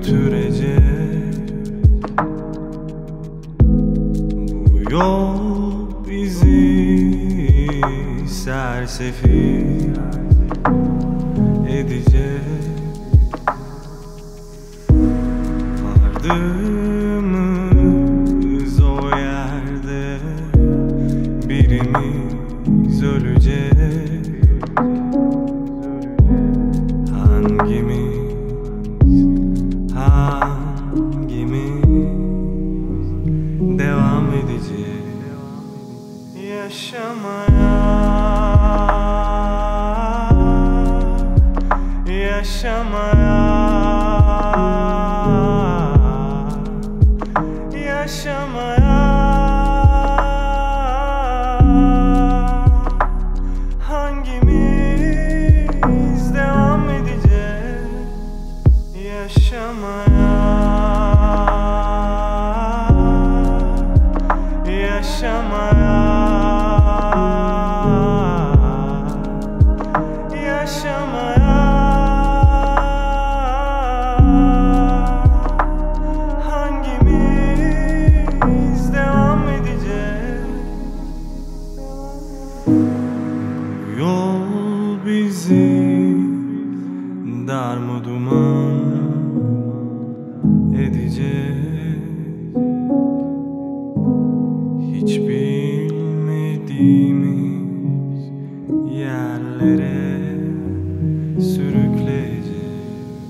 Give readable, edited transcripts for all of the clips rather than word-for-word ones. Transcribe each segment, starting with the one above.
götürecek. Bu yol bizi sersefil edecek. Vardığımız o yerde birimiz ölecek. Hangimiz devam edecek yaşamaya, yaşamaya, yaşamaya? Hangimiz devam edecek yaşamaya, yaşamaya, yaşamaya? Hangimiz devam edecek? Bu yol bizi darmaduman edecek. Hiç bilmediğimiz yerlere sürükleyecek.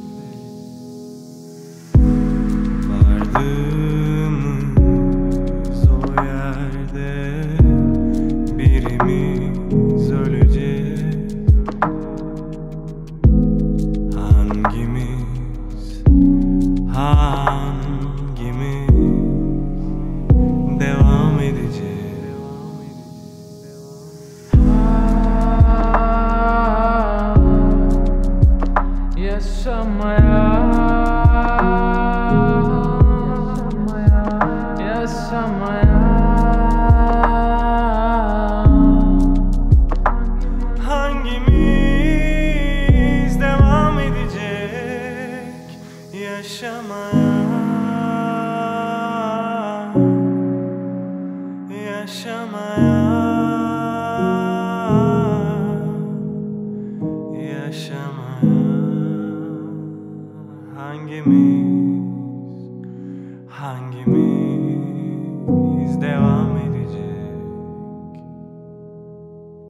Vardığımız o yerde birimiz ölecek. Hangimiz devam edecek? Yaşamaya, yaşamaya. Hangimiz devam edecek yaşamaya, yaşamaya, yaşamaya? Hangimiz